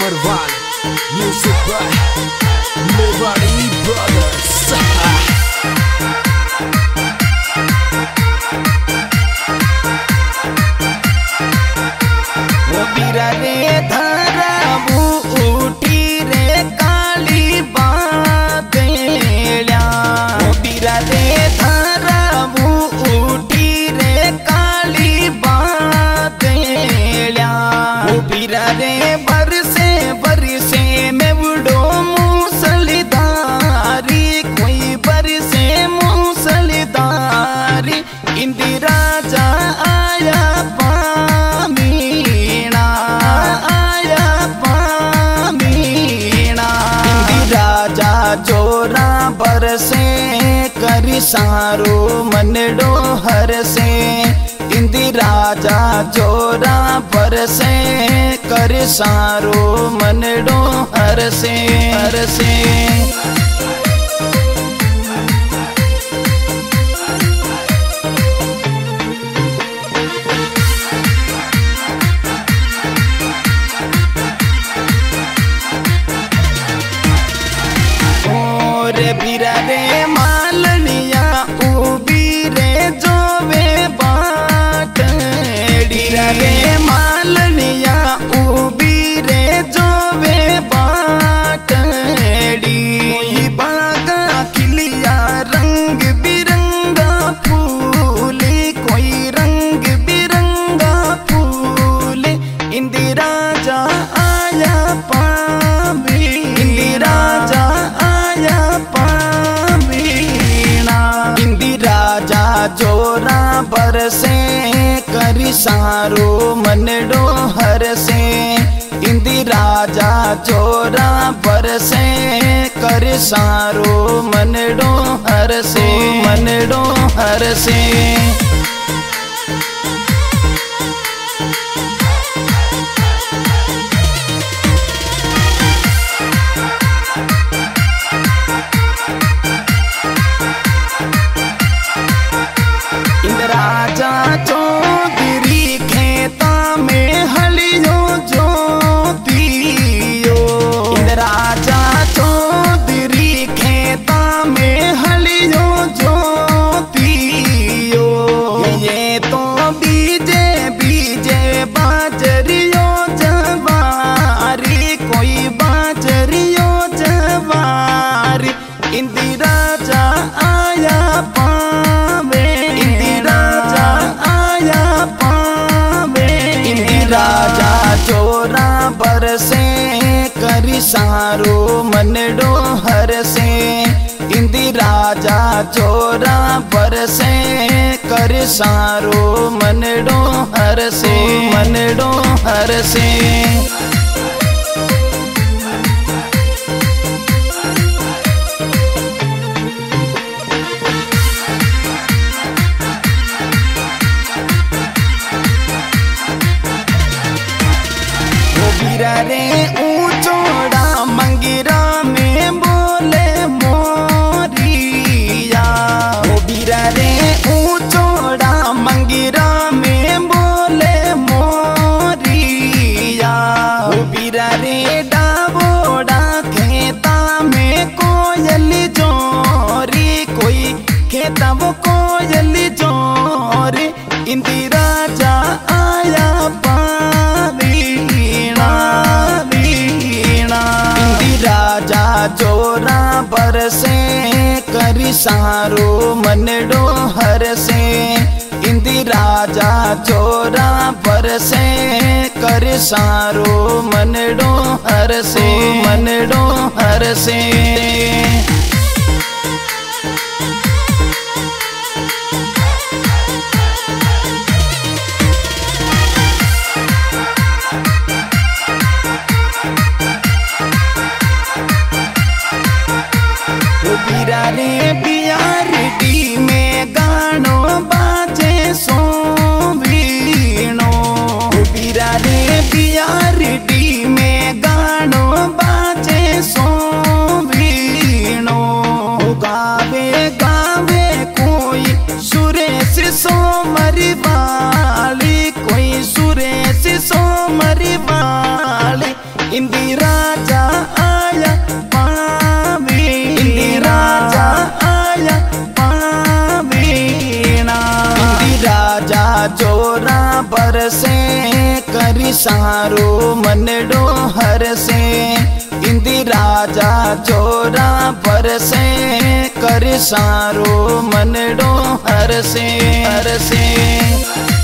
Marval, music by Mewari Brothers. वो बीरा रे धारा वो उठी रे काली बादलिया। वो बीरा रे धारा वो उठी रे काली बादलिया। वो बीरा रे बरसे बरसे में बुढ़ो मूसलधारी, कोई बरसे मूसलधारी। इंदिरा जा आया पामीना, आया पामीना। इंदिरा जा जोरा बरसे करी सारो मनडो हरसे। इंदिरा जा जोरा बरसे कर सारो मनडो हरसे हरसे। और बीरा रे मालनिया उबी रे जोवे बाटड़ी। रे मालनिया उबी रे जोवे बाटड़ी। बागा खिलिया रंग बिरंगा फूल, कोई रंग बिरंगा फूल। इंदिरा जा आया पावी, इंदिरा जा आया पावीना। इंदिरा जा जोरा बरसे करी सारो मनडो हरसे। इंदिरा जा जोरा बरसे कर सारो मनडो हरसे मनडो हरसे। इंदिरा जा चौधरी खेता में हलियो जोतियो। इंदिरा जा चौधरी खेता में हलियो जोतियो। ये तो बीजे बीजे बाजरियो जवारी, कोई बाजरियो जवारी। इंदिरा जा आया पावे, इंदिरा जा आया पावे। इंदिरा जा जोरा बरसे करी सारो मनडो हरसे। इंदिरा जा जोरा बरसे कर सारो मनडो हरसे मनडो हरसे। बीरा रे ऊंचोड़ा मंगिरा में बोले मोरिया। वो बीरा रे ऊंचोड़ा मंगिरा में बोले मोरिया। वो बीरा रे डाबोड़ा खेता में कोयल जोरी, कोई खेता वो कोयल जोरी। इंदिरा जा आया पावीना वीणा। इंदिरा जा जोरा बरसे करी सारो मनडो हरसे। इंदिरा जा जोरा बरसे कर सारो मनडो हरसे मनडो हरसे। बीरा रे बियारडी में गानो बाजे सो वीणो। बीरा रे बियारडी में गानो बाजे सो वीणो। गावे गावे कोई सुरेश सोमर वाली, कोई सुरेश सोमर वाली। इंदी राजा आया पावी, इंदी राजा आया पावीना। इंदी राजा जोरा बरसे करी सारो मनडो हर से। इंदी राजा जोरा बरसे करी सारो मनडो हर से, हर से।